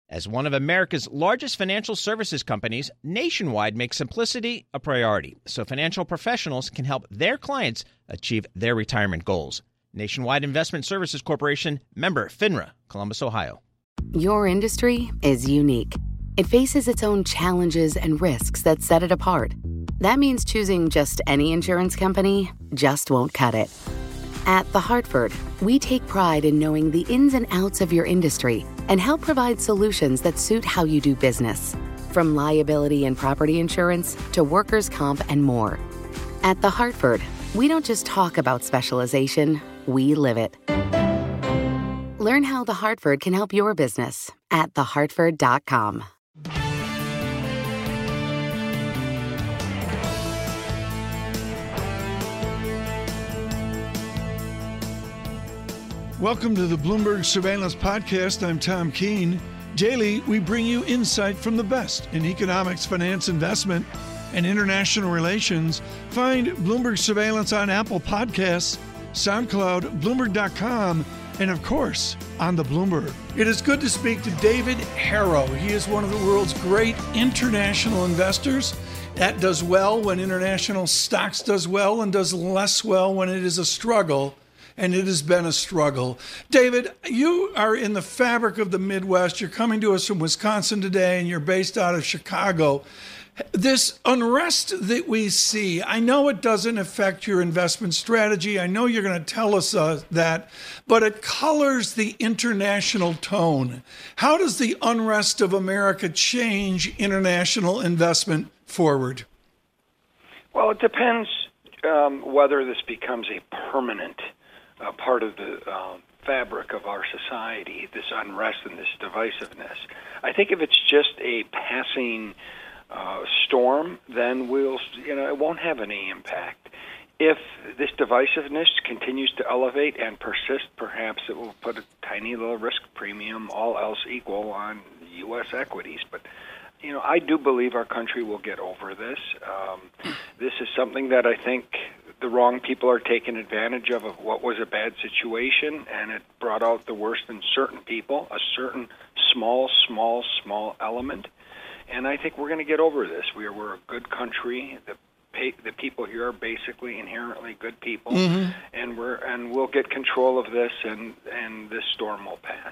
As one of America's largest financial services companies, Nationwide makes simplicity a priority so financial professionals can help their clients achieve their retirement goals. Nationwide Investment Services Corporation, member FINRA, Columbus, Ohio. Your industry is unique. It faces its own challenges and risks that set it apart. That means choosing just any insurance company just won't cut it. At The Hartford, we take pride in knowing the ins and outs of your industry and help provide solutions that suit how you do business. From liability and property insurance to workers' comp and more. At The Hartford, we don't just talk about specialization, we live it. Learn how The Hartford can help your business at thehartford.com. Welcome to the Bloomberg Surveillance Podcast. I'm Tom Keene. Daily, we bring you insight from the best in economics, finance, investment, and international relations. Find Bloomberg Surveillance on Apple Podcasts, SoundCloud, Bloomberg.com, and of course, on the Bloomberg. It is good to speak to David Harrow. He is one of the world's great international investors. That does well when international stocks does well and does less well when it is a struggle. And it has been a struggle. David, you are in the fabric of the Midwest. You're coming to us from Wisconsin today, and you're based out of Chicago. This unrest that we see, I know it doesn't affect your investment strategy. I know you're going to tell us that, but it colors the international tone. How does the unrest of America change international investment forward? Well, it depends whether this becomes a permanent part of the fabric of our society, this unrest and this divisiveness. I think if it's just a passing storm, then it won't have any impact. If this divisiveness continues to elevate and persist, perhaps it will put a tiny little risk premium, all else equal, on U.S. equities. But I do believe our country will get over this. This is something that I think the wrong people are taking advantage of what was a bad situation, and it brought out the worst in certain people, a certain small element. And I think we're going to get over this. We're a good country. The people here are basically inherently good people, and we'll get control of this, and this storm will pass.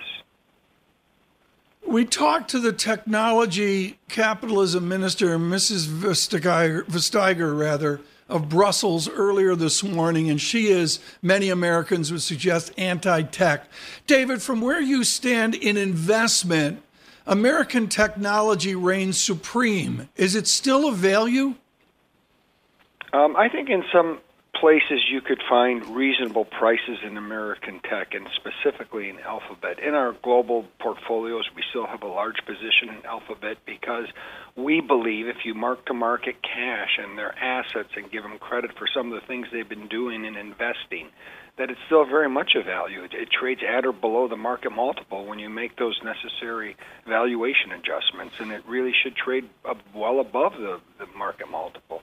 We talked to the technology capitalism minister, Mrs. Vestager, of Brussels earlier this morning, and she is, many Americans would suggest, anti-tech. David, from where you stand in investment, American technology reigns supreme. Is it still a value? I think in some places you could find reasonable prices in American tech, and specifically in Alphabet. In our global portfolios, we still have a large position in Alphabet because we believe if you mark-to-market cash and their assets and give them credit for some of the things they've been doing in investing, that it's still very much a value. It trades at or below the market multiple when you make those necessary valuation adjustments, and it really should trade well above the market multiple.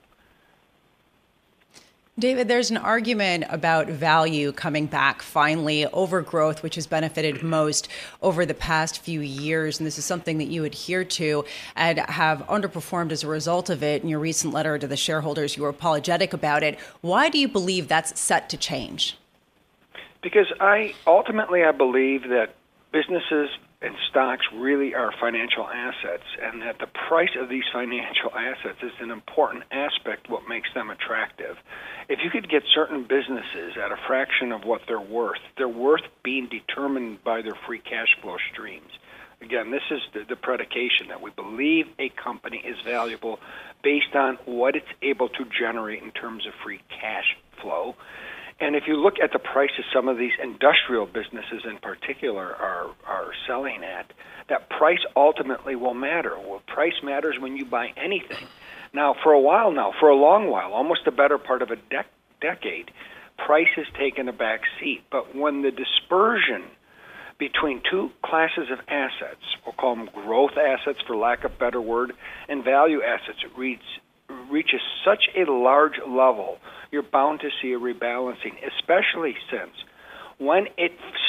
David, there's an argument about value coming back finally over growth, which has benefited most over the past few years. And this is something that you adhere to and have underperformed as a result of it. In your recent letter to the shareholders, you were apologetic about it. Why do you believe that's set to change? Because I believe that businesses and stocks really are financial assets, and that the price of these financial assets is an important aspect what makes them attractive. If you could get certain businesses at a fraction of what they're worth being determined by their free cash flow streams. Again, this is the predication that we believe a company is valuable based on what it's able to generate in terms of free cash flow. And if you look at the prices some of these industrial businesses in particular are selling at, that price ultimately will matter. Well, price matters when you buy anything. Now, for a long while, almost the better part of a decade, price has taken a back seat. But when the dispersion between two classes of assets, we'll call them growth assets for lack of a better word, and value assets, reaches such a large level, you're bound to see a rebalancing, especially since when it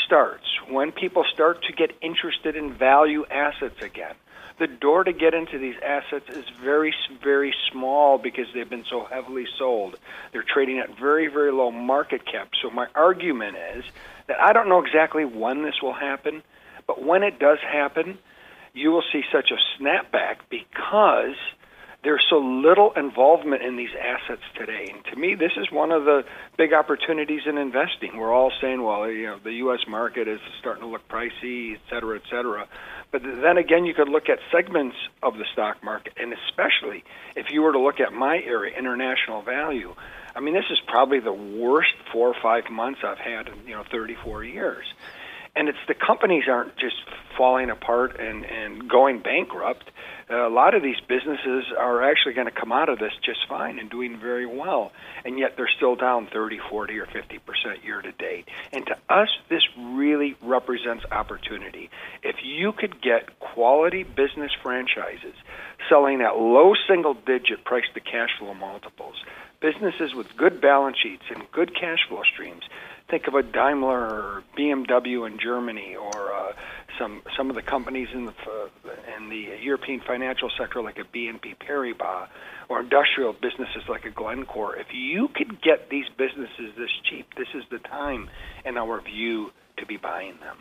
starts, when people start to get interested in value assets again, the door to get into these assets is very, very small because they've been so heavily sold. They're trading at very, very low market cap. So my argument is that I don't know exactly when this will happen, but when it does happen, you will see such a snapback because there's so little involvement in these assets today. And to me, this is one of the big opportunities in investing. We're all saying, well, the U.S. market is starting to look pricey, et cetera, et cetera. But then again, you could look at segments of the stock market, and especially if you were to look at my area, international value. I mean, this is probably the worst 4 or 5 months I've had in 34 years. And it's the companies aren't just falling apart and going bankrupt. A lot of these businesses are actually going to come out of this just fine and doing very well, and yet they're still down 30, 40, or 50% year to date. And to us, this really represents opportunity. If you could get quality business franchises selling at low single-digit price-to-cash flow multiples, businesses with good balance sheets and good cash flow streams, think of a Daimler or BMW in Germany, or some of the companies in the European financial sector like a BNP Paribas, or industrial businesses like a Glencore. If you could get these businesses this cheap, this is the time, in our view, to be buying them.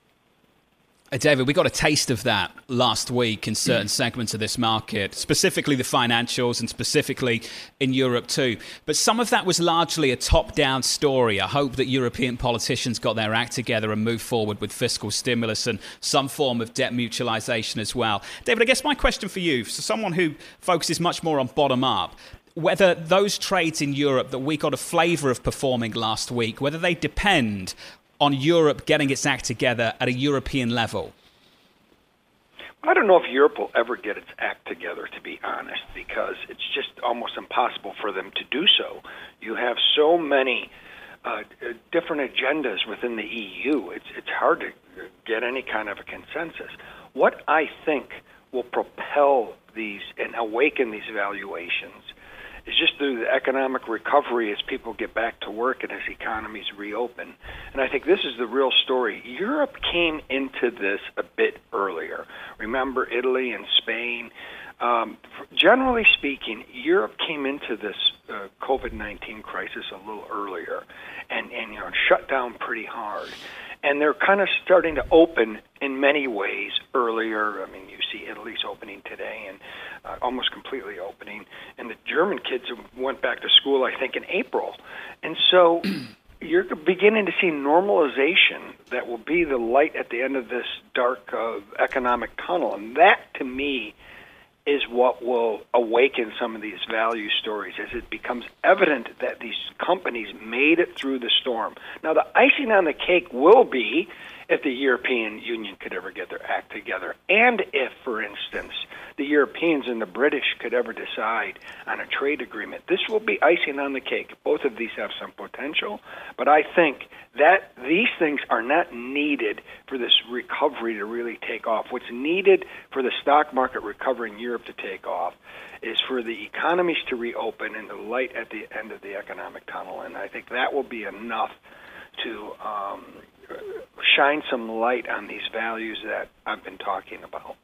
David, we got a taste of that last week in certain segments of this market, specifically the financials and specifically in Europe too. But some of that was largely a top-down story. I hope that European politicians got their act together and moved forward with fiscal stimulus and some form of debt mutualization as well. David, I guess my question for you, so someone who focuses much more on bottom-up, whether those trades in Europe that we got a flavour of performing last week, whether they depend on Europe getting its act together at a European level? I don't know if Europe will ever get its act together, to be honest, because it's just almost impossible for them to do so. You have so many different agendas within the EU. It's hard to get any kind of a consensus. What I think will propel these and awaken these valuations is just through the economic recovery as people get back to work and as economies reopen. And I think this is the real story. Europe came into this a bit earlier. Remember Italy and Spain? Generally speaking, Europe came into this COVID-19 crisis a little earlier and shut down pretty hard. And they're kind of starting to open in many ways earlier. I mean, you see Italy's opening today and almost completely opening. And the German kids went back to school, I think, in April. And so you're beginning to see normalization that will be the light at the end of this dark economic tunnel. And that, to me, is what will awaken some of these value stories as it becomes evident that these companies made it through the storm. Now, the icing on the cake will be if the European Union could ever get their act together, and if, for instance, the Europeans and the British could ever decide on a trade agreement. This will be icing on the cake. Both of these have some potential, but I think that these things are not needed for this recovery to really take off. What's needed for the stock market recovery in Europe to take off is for the economies to reopen and the light at the end of the economic tunnel, and I think that will be enough to shine some light on these values that I've been talking about.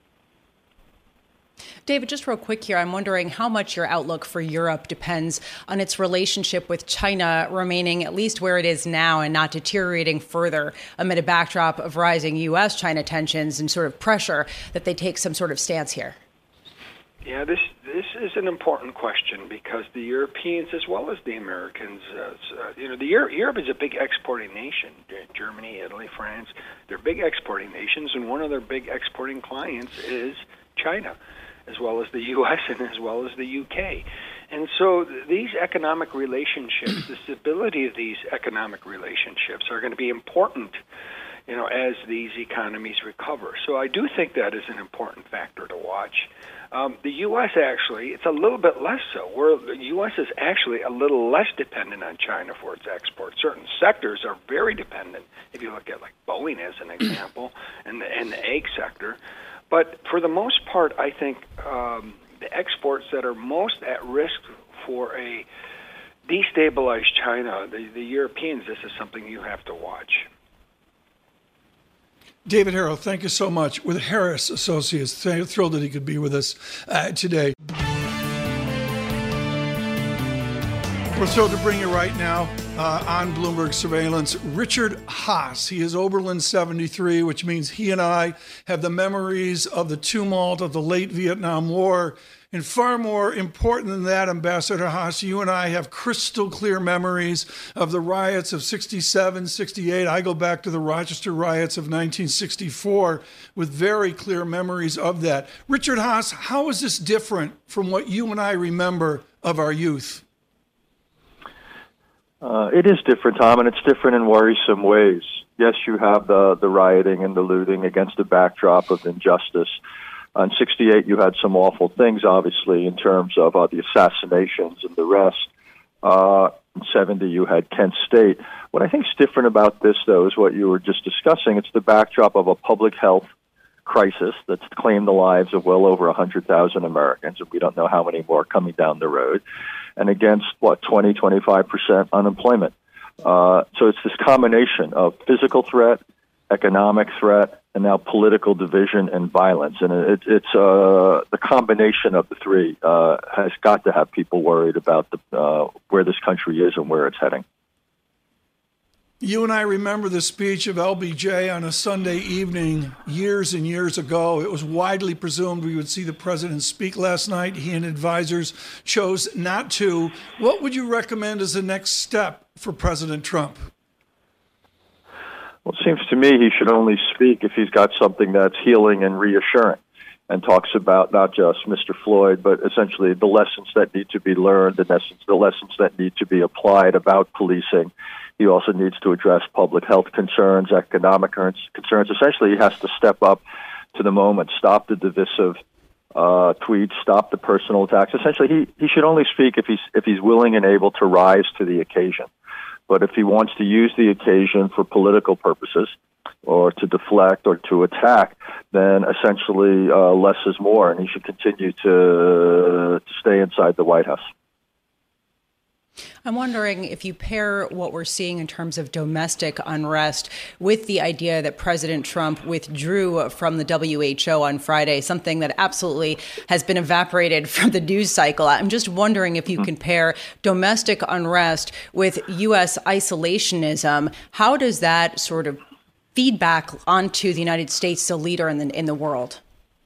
David, just real quick here, I'm wondering how much your outlook for Europe depends on its relationship with China remaining at least where it is now and not deteriorating further amid a backdrop of rising U.S.-China tensions and sort of pressure that they take some sort of stance here. Yeah, this is an important question because the Europeans, as well as the Americans, Europe is a big exporting nation. Germany, Italy, France, they're big exporting nations, and one of their big exporting clients is China, as well as the U.S. and as well as the U.K. And so these economic relationships, the stability of these economic relationships are going to be important, as these economies recover. So I do think that is an important factor to watch. The U.S. actually, it's a little bit less so. The U.S. is actually a little less dependent on China for its exports. Certain sectors are very dependent. If you look at like Boeing as an example, and the egg sector. But for the most part, I think the exports that are most at risk for a destabilized China, the Europeans, this is something you have to watch. David Harrow, thank you so much. With Harris Associates, thrilled that he could be with us today. We're thrilled to bring you right now on Bloomberg Surveillance, Richard Haass. He is Oberlin 73, which means he and I have the memories of the tumult of the late Vietnam War. And far more important than that, Ambassador Haass, you and I have crystal clear memories of the riots of 67, 68. I go back to the Rochester riots of 1964 with very clear memories of that. Richard Haass, how is this different from what you and I remember of our youth? It is different, Tom, and it's different in worrisome ways. Yes, you have the rioting and the looting against the backdrop of injustice. In 68, you had some awful things, obviously, in terms of the assassinations and the rest. In 70, you had Kent State. What I think is different about this, though, is what you were just discussing. It's the backdrop of a public health crisis that's claimed the lives of well over 100,000 Americans, and we don't know how many more coming down the road, and against, 25% unemployment. So it's this combination of physical threat, economic threat, and now political division and violence. And it's the combination of the three has got to have people worried about where this country is and where it's heading. You and I remember the speech of LBJ on a Sunday evening years and years ago. It was widely presumed we would see the president speak last night. He and advisors chose not to. What would you recommend as the next step for President Trump? Well, it seems to me he should only speak if he's got something that's healing and reassuring, and talks about not just Mr. Floyd, but essentially the lessons that need to be learned, the lessons that need to be applied about policing. He also needs to address public health concerns, economic concerns. Essentially, he has to step up to the moment, stop the divisive tweets, stop the personal attacks. Essentially, he should only speak if he's willing and able to rise to the occasion. But if he wants to use the occasion for political purposes or to deflect or to attack, then essentially less is more, and he should continue to stay inside the White House. I'm wondering if you pair what we're seeing in terms of domestic unrest with the idea that President Trump withdrew from the WHO on Friday, something that absolutely has been evaporated from the news cycle. I'm just wondering if you can pair domestic unrest with U.S. isolationism. How does that sort of feed back onto the United States, the leader in the world?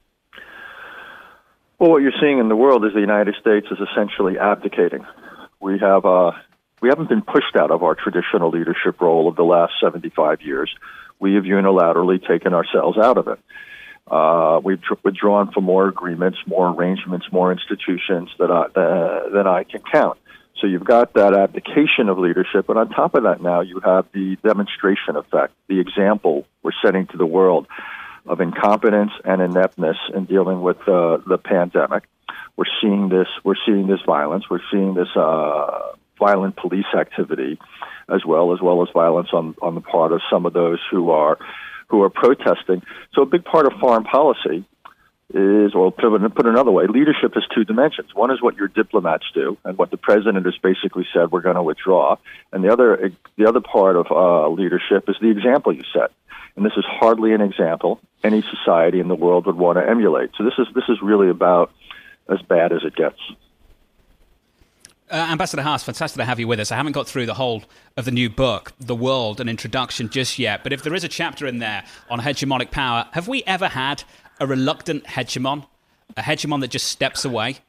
Well, what you're seeing in the world is the United States is essentially abdicating. We haven't been pushed out of our traditional leadership role of the last 75 years. We have unilaterally taken ourselves out of it. We've withdrawn from more agreements, more arrangements, more institutions than I can count. So you've got that abdication of leadership, but on top of that now you have the demonstration effect, the example we're setting to the world of incompetence and ineptness in dealing with the pandemic. We're seeing this violence. We're seeing this violent police activity, as well as violence on the part of some of those who are protesting. So a big part of foreign policy is, or put another way, leadership has two dimensions. One is what your diplomats do, and what the president has basically said, we're going to withdraw. And the other part of leadership is the example you set. And this is hardly an example any society in the world would want to emulate. So this is really about as bad as it gets. Ambassador Haass, fantastic to have you with us. I haven't got through the whole of the new book, The World, an introduction just yet. But if there is a chapter in there on hegemonic power, have we ever had a reluctant hegemon, a hegemon that just steps away?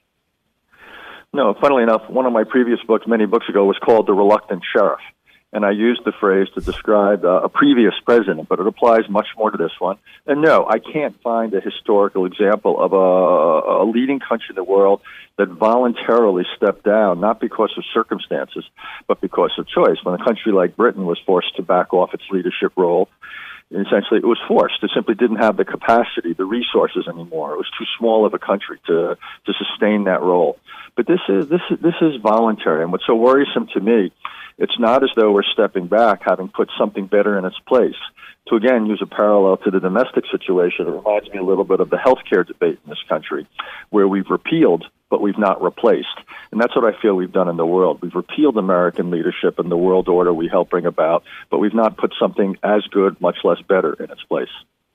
No, funnily enough, one of my previous books, many books ago, was called The Reluctant Sheriff. And I used the phrase to describe a previous president, but it applies much more to this one. And no, I can't find a historical example of a leading country in the world that voluntarily stepped down, not because of circumstances, but because of choice. When a country like Britain was forced to back off its leadership role, essentially it was forced. It simply didn't have the capacity, the resources anymore. It was too small of a country to sustain that role. But this is voluntary. And what's so worrisome to me, it's not as though we're stepping back, having put something better in its place. To, again, use a parallel to the domestic situation, it reminds me a little bit of the healthcare debate in this country, where we've repealed, but we've not replaced. And that's what I feel we've done in the world. We've repealed American leadership and the world order we helped bring about, but we've not put something as good, much less better, in its place.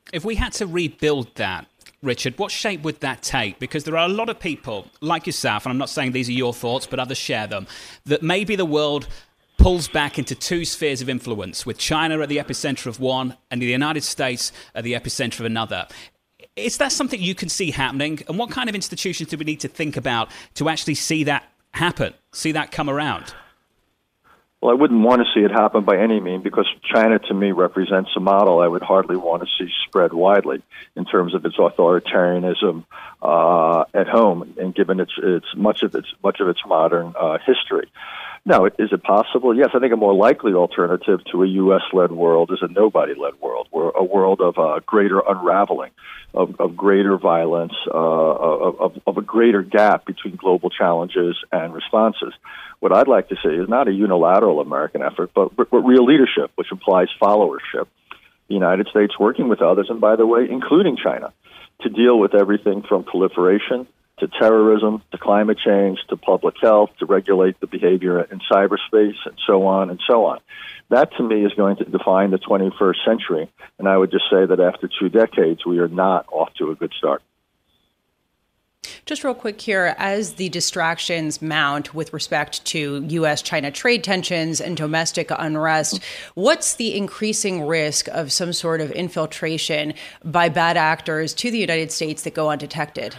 If we had to rebuild that, Richard, what shape would that take? Because there are a lot of people like yourself, and I'm not saying these are your thoughts, but others share them, that maybe the world pulls back into two spheres of influence, with China at the epicenter of one and the United States at the epicenter of another. Is that something you can see happening? And what kind of institutions do we need to think about to actually see that happen, see that come around? Well, I wouldn't want to see it happen by any means, because China, to me, represents a model I would hardly want to see spread widely in terms of its authoritarianism at home, and given its much of its modern history. Now, is it possible? Yes, I think a more likely alternative to a U.S.-led world is a nobody-led world, where a world of greater unraveling, of greater violence, of a greater gap between global challenges and responses. What I'd like to see is not a unilateral American effort, but real leadership, which implies followership. The United States working with others, and by the way, including China, to deal with everything from proliferation to terrorism, to climate change, to public health, to regulate the behavior in cyberspace, and so on and so on. That, to me, is going to define the 21st century, and I would just say that after 2 decades, we are not off to a good start. Just real quick here, as the distractions mount with respect to U.S.-China trade tensions and domestic unrest, what's the increasing risk of some sort of infiltration by bad actors to the United States that go undetected?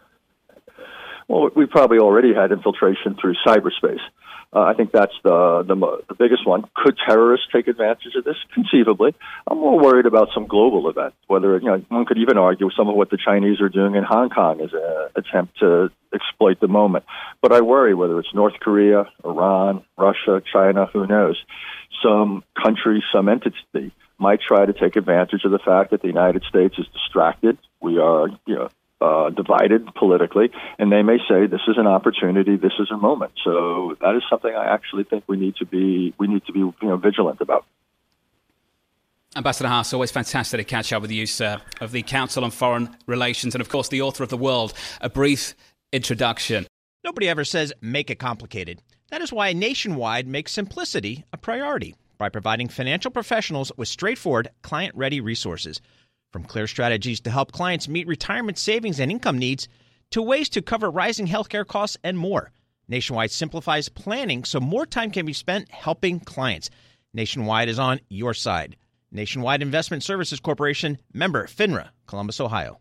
Well, we probably already had infiltration through cyberspace. I think that's the biggest one. Could terrorists take advantage of this? Conceivably. I'm more worried about some global event, whether, one could even argue some of what the Chinese are doing in Hong Kong is an attempt to exploit the moment. But I worry whether it's North Korea, Iran, Russia, China, who knows. Some country, some entity might try to take advantage of the fact that the United States is distracted. We are, divided politically, and they may say this is an opportunity, this is a moment. So that is something I actually think we need to be vigilant about. Ambassador Haas, always fantastic to catch up with you, sir, of the Council on Foreign Relations, and of course the author of The World. A brief introduction. Nobody ever says make it complicated. That is why Nationwide makes simplicity a priority by providing financial professionals with straightforward, client-ready resources. From clear strategies to help clients meet retirement savings and income needs, to ways to cover rising healthcare costs and more. Nationwide simplifies planning so more time can be spent helping clients. Nationwide is on your side. Nationwide Investment Services Corporation, member FINRA, Columbus, Ohio.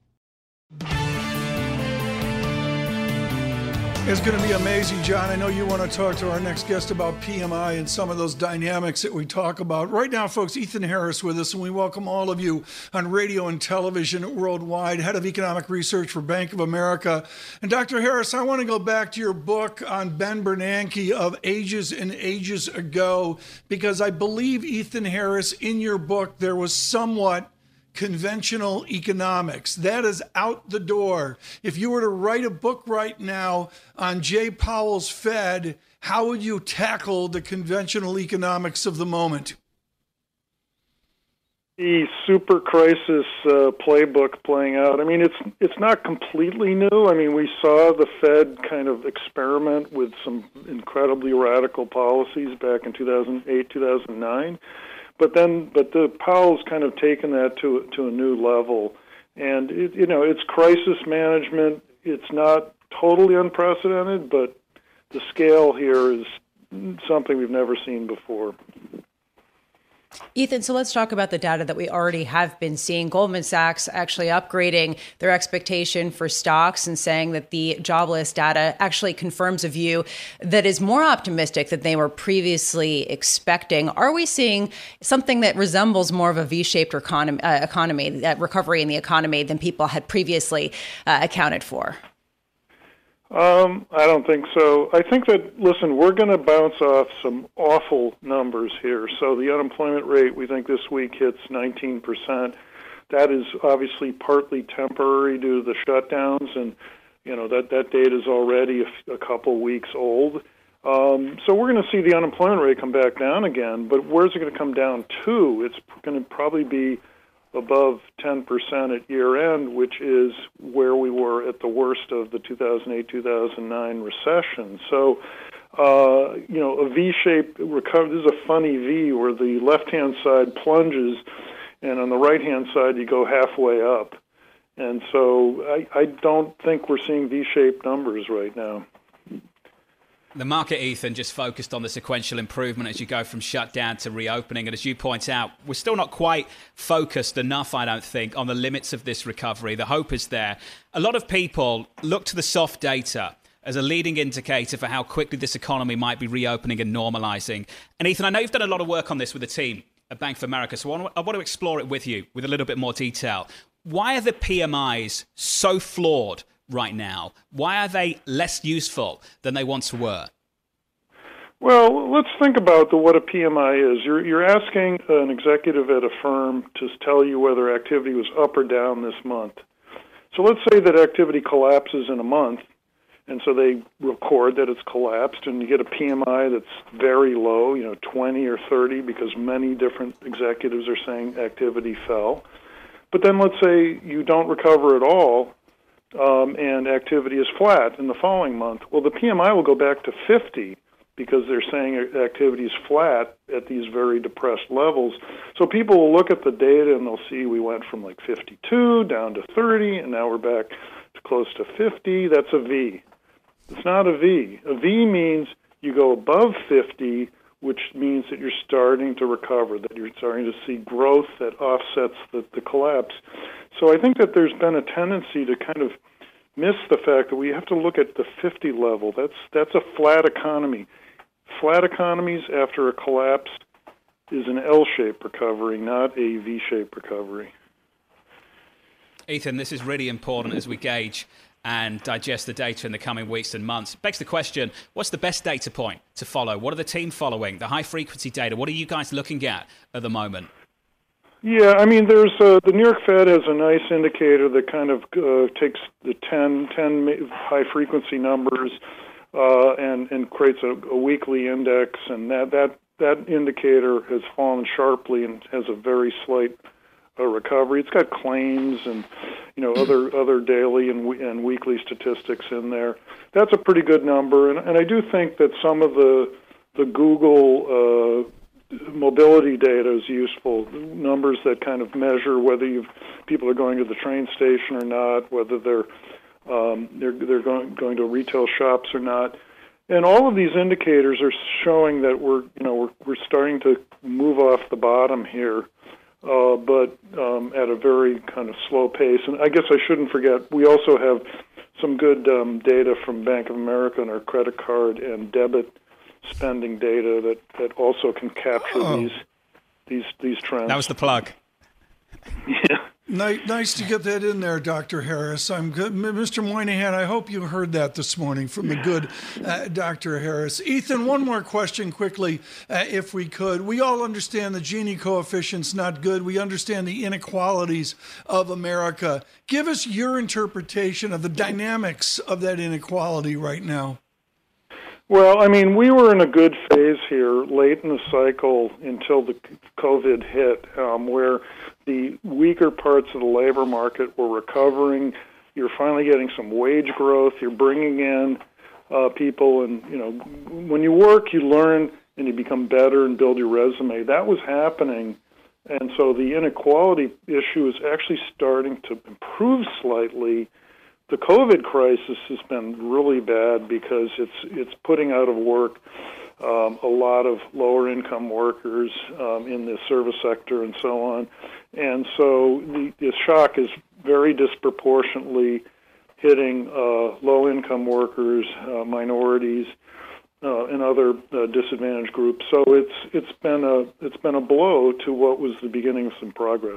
It's going to be amazing, John. I know you want to talk to our next guest about PMI and some of those dynamics that we talk about. Right now, folks, Ethan Harris with us, and we welcome all of you on radio and television worldwide, head of economic research for Bank of America. And Dr. Harris, I want to go back to your book on Ben Bernanke of Ages and Ages Ago, because I believe, Ethan Harris, in your book, there was somewhat conventional economics. That is out the door. If you were to write a book right now on Jay Powell's Fed, how would you tackle the conventional economics of the moment? The super crisis playbook playing out. I mean, it's not completely new. I mean, we saw the Fed kind of experiment with some incredibly radical policies back in 2008, 2009. But the Powell's kind of taken that to a new level, and it's crisis management. It's not totally unprecedented, but the scale here is something we've never seen before. Ethan, so let's talk about the data that we already have been seeing. Goldman Sachs actually upgrading their expectation for stocks and saying that the jobless data actually confirms a view that is more optimistic than they were previously expecting. Are we seeing something that resembles more of a V-shaped economy, that recovery in the economy than people had previously accounted for? I don't think so. I think that, listen, we're going to bounce off some awful numbers here. So the unemployment rate, we think this week hits 19%. That is obviously partly temporary due to the shutdowns, and that data is already a couple weeks old. So we're going to see the unemployment rate come back down again, but where's it going to come down to? It's going to probably be above 10% at year end, which is where we were at the worst of the 2008-2009 recession. So, a V-shaped recovery. This is a funny V where the left-hand side plunges, and on the right-hand side, you go halfway up. And so I don't think we're seeing V-shaped numbers right now. The market, Ethan, just focused on the sequential improvement as you go from shutdown to reopening. And as you point out, we're still not quite focused enough, I don't think, on the limits of this recovery. The hope is there. A lot of people look to the soft data as a leading indicator for how quickly this economy might be reopening and normalizing. And Ethan, I know you've done a lot of work on this with the team at Bank of America, so I want to explore it with you with a little bit more detail. Why are the PMIs so flawed right now? Why are they less useful than they once were? Well, let's think about what a PMI is. You're asking an executive at a firm to tell you whether activity was up or down this month. So let's say that activity collapses in a month, and so they record that it's collapsed, and you get a PMI that's very low, 20 or 30, because many different executives are saying activity fell. But then let's say you don't recover at all, and activity is flat in the following month. Well, the PMI will go back to 50 because they're saying activity is flat at these very depressed levels. So people will look at the data and they'll see we went from like 52 down to 30, and now we're back to close to 50. That's a V. It's not a V. A V means you go above 50, which means that you're starting to recover, that you're starting to see growth that offsets the collapse. So I think that there's been a tendency to kind of miss the fact that we have to look at the 50 level. That's a flat economy. Flat economies after a collapse is an L-shaped recovery, not a V-shaped recovery. Ethan, this is really important as we gauge and digest the data in the coming weeks and months. Begs the question, what's the best data point to follow? What are the team following? The high-frequency data, what are you guys looking at the moment? Yeah, I mean, there's the New York Fed has a nice indicator that kind of takes the 10 high-frequency numbers and creates a weekly index, and that indicator has fallen sharply and has a very slight recovery. It's got claims and other daily and weekly statistics in there. That's a pretty good number, and I do think that some of the Google mobility data is useful. Numbers that kind of measure whether people are going to the train station or not, whether they're going to retail shops or not. And all of these indicators are showing that we're starting to move off the bottom here, but at a very kind of slow pace. And I guess I shouldn't forget, we also have some good data from Bank of America on our credit card and debit spending data that also can capture these trends. That was the plug. Yeah. Nice to get that in there, Dr. Harris. I'm good. Mr. Moynihan, I hope you heard that this morning from the good Dr. Harris. Ethan, one more question quickly, if we could. We all understand the Gini coefficient's not good. We understand the inequalities of America. Give us your interpretation of the dynamics of that inequality right now. Well, I mean, we were in a good phase here late in the cycle until the COVID hit, where the weaker parts of the labor market were recovering. You're finally getting some wage growth. You're bringing in people, and when you work, you learn and you become better and build your resume. That was happening, and so the inequality issue is actually starting to improve slightly. The COVID crisis has been really bad because it's putting out of work a lot of lower income workers in the service sector and so on. And so the shock is very disproportionately hitting low income workers, minorities, and other disadvantaged groups. So it's been a blow to what was the beginning of some progress.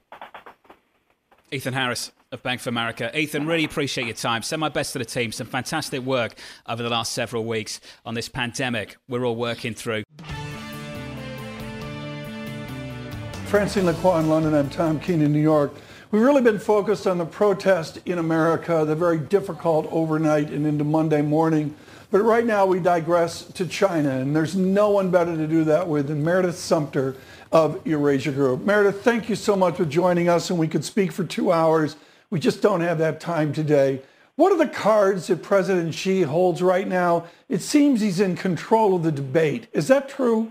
Ethan Harris of Bank of America. Ethan, really appreciate your time. Send my best to the team. Some fantastic work over the last several weeks on this pandemic we're all working through. Francine Lacroix in London. I'm Tom Keene in New York. We've really been focused on the protest in America, the very difficult overnight and into Monday morning. But right now we digress to China, and there's no one better to do that with than Meredith Sumter of Eurasia Group. Meredith, thank you so much for joining us, and we could speak for 2 hours. We just don't have that time today. What are the cards that President Xi holds right now? It seems he's in control of the debate. Is that true?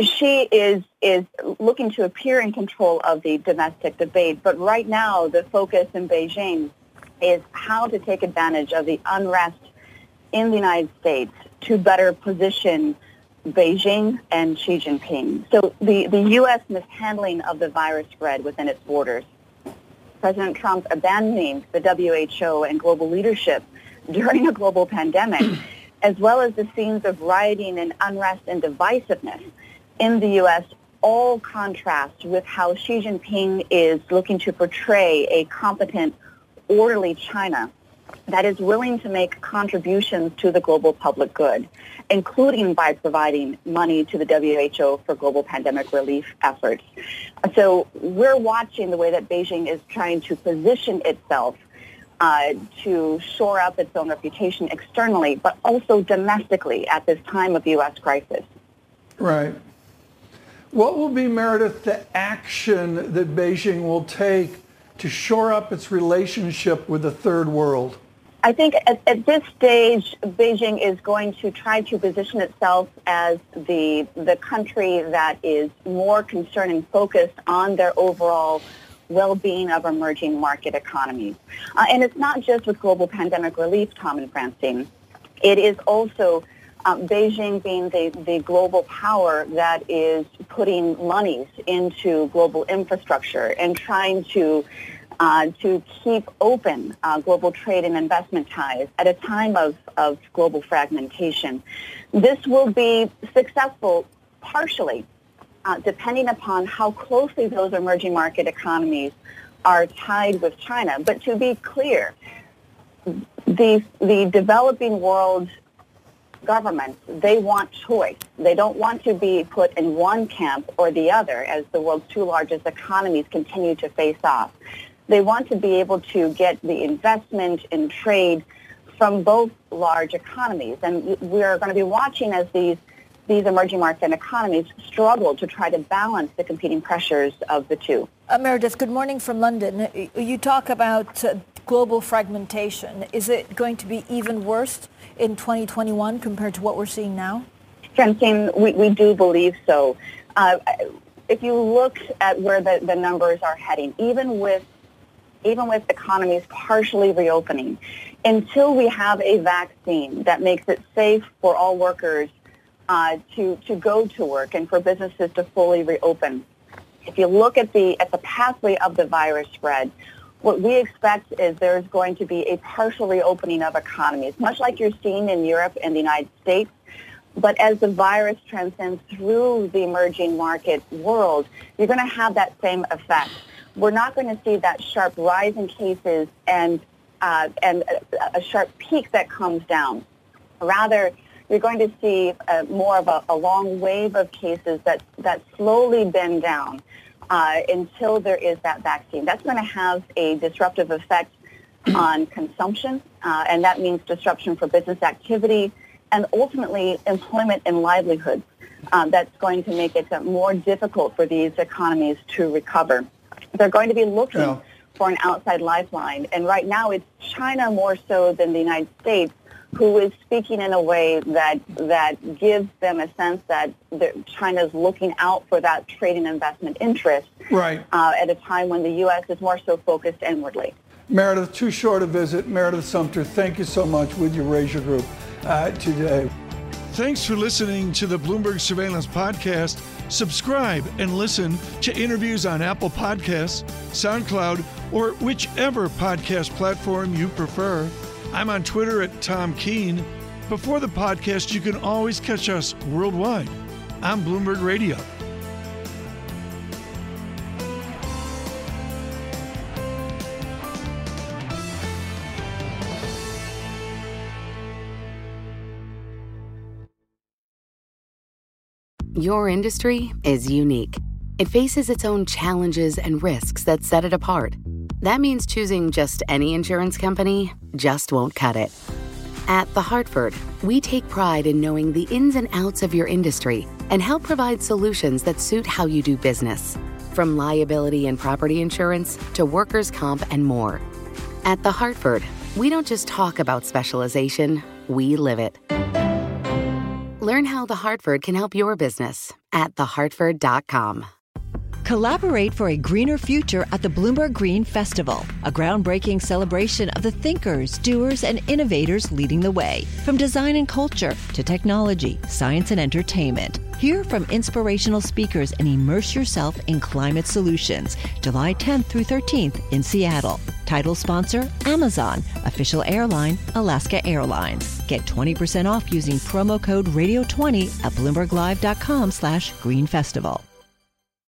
Xi is looking to appear in control of the domestic debate, but right now the focus in Beijing is how to take advantage of the unrest in the United States to better position Beijing and Xi Jinping. So the U.S. mishandling of the virus spread within its borders, President Trump abandoning the WHO and global leadership during a global pandemic, as well as the scenes of rioting and unrest and divisiveness in the U.S., all contrast with how Xi Jinping is looking to portray a competent, orderly China that is willing to make contributions to the global public good, including by providing money to the WHO for global pandemic relief efforts. So we're watching the way that Beijing is trying to position itself to shore up its own reputation externally, but also domestically at this time of U.S. crisis. Right. What will be, Meredith, the action that Beijing will take to shore up its relationship with the third world? I think at this stage, Beijing is going to try to position itself as the country that is more concerned and focused on their overall well-being of emerging market economies. And it's not just with global pandemic relief, Tom and Francine. It is also Beijing being the global power that is putting monies into global infrastructure and trying to keep open global trade and investment ties at a time of global fragmentation. This will be successful partially depending upon how closely those emerging market economies are tied with China. But to be clear, the developing world governments, they want choice. They don't want to be put in one camp or the other as the world's two largest economies continue to face off. They want to be able to get the investment and trade from both large economies. And we're going to be watching as these emerging market economies struggle to try to balance the competing pressures of the two. Meredith, good morning from London. You talk about global fragmentation. Is it going to be even worse in 2021 compared to what we're seeing now? Francine, we do believe so. If you look at where the numbers are heading, even with economies partially reopening, until we have a vaccine that makes it safe for all workers to go to work and for businesses to fully reopen. If you look at the pathway of the virus spread, what we expect is there's going to be a partial reopening of economies, much like you're seeing in Europe and the United States. But as the virus transcends through the emerging market world, you're going to have that same effect. We're not going to see that sharp rise in cases and a sharp peak that comes down. Rather, you're going to see more of a long wave of cases that slowly bend down until there is that vaccine. That's going to have a disruptive effect on consumption, and that means disruption for business activity and ultimately employment and livelihoods. That's going to make it more difficult for these economies to recover. They're going to be looking for an outside lifeline, and right now it's China more so than the United States who is speaking in a way that gives them a sense that China's looking out for that trade and investment interest at a time when the U.S. is more so focused inwardly. Meredith, too short a visit. Meredith Sumter, thank you so much with your Eurasia Group today. Thanks for listening to the Bloomberg Surveillance Podcast. Subscribe and listen to interviews on Apple Podcasts, SoundCloud, or whichever podcast platform you prefer. I'm on Twitter at Tom Keene. Before the podcast, you can always catch us worldwide on Bloomberg Radio. Your industry is unique. It faces its own challenges and risks that set it apart. That means choosing just any insurance company just won't cut it. At The Hartford, we take pride in knowing the ins and outs of your industry and help provide solutions that suit how you do business. From liability and property insurance to workers' comp and more. At The Hartford, we don't just talk about specialization, we live it. Learn how The Hartford can help your business at thehartford.com. Collaborate for a greener future at the Bloomberg Green Festival, a groundbreaking celebration of the thinkers, doers, and innovators leading the way. From design and culture to technology, science, and entertainment. Hear from inspirational speakers and immerse yourself in climate solutions. July 10th through 13th in Seattle. Title sponsor, Amazon. Official airline, Alaska Airlines. Get 20% off using promo code radio20 at BloombergLive.com/Green Festival.